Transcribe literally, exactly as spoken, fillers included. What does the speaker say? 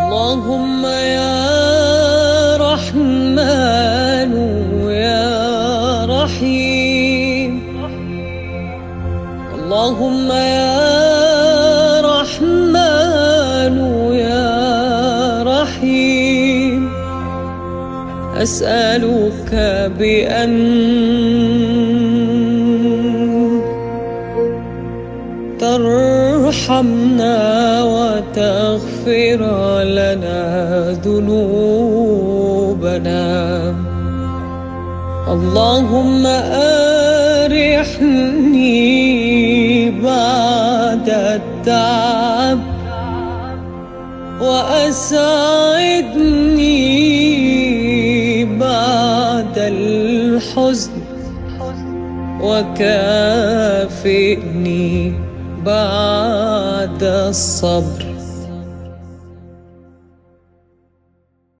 اللهم يا رحمن يا رحيم، اللهم يا رحمن يا رحيم، أسألك بأن ترحمنا وتغفر لنا ذنوبنا. اللهم أرحني بعد التعب، وأسعدني بعد الحزن، وكافئني بعد الصبر.